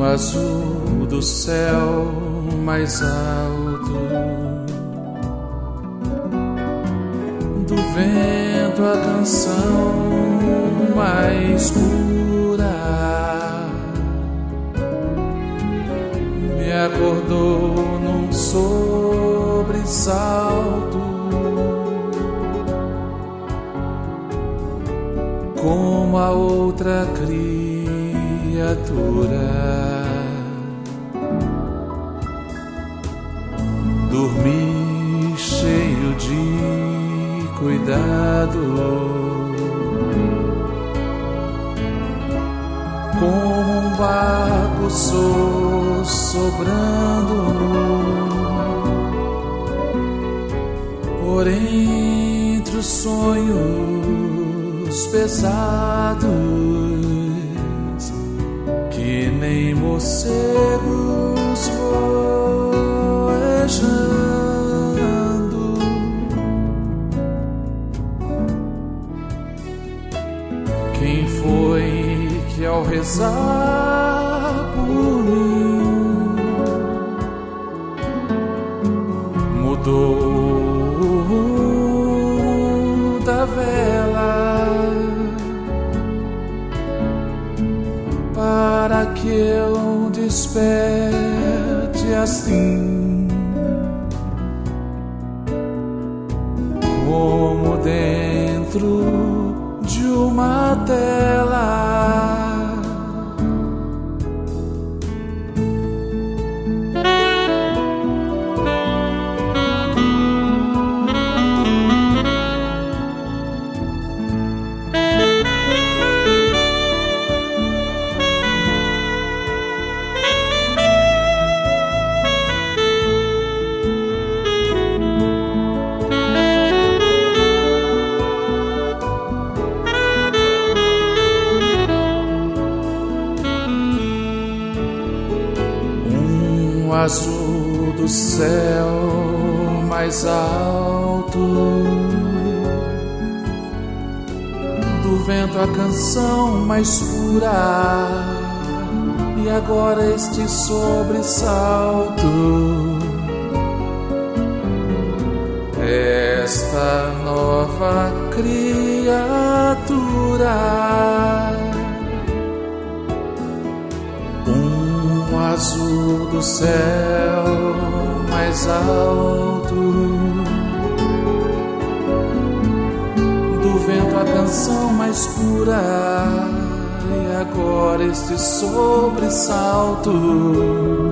azul do céu mais alto, do vento a canção mais pura, me acordou num sobressalto, como a outra criatura. Dormi cheio de cuidado, como um barco sobrando por entre os sonhos pesados, que nem morcegos voejando. Quem foi que ao rezar por mim mudou da vela para que eu desperte assim, como dentro de uma tela. Azul do céu mais alto, do vento a canção mais pura, e agora este sobressalto, esta nova criatura. Azul do céu mais alto, do vento a canção mais pura, e agora este sobressalto,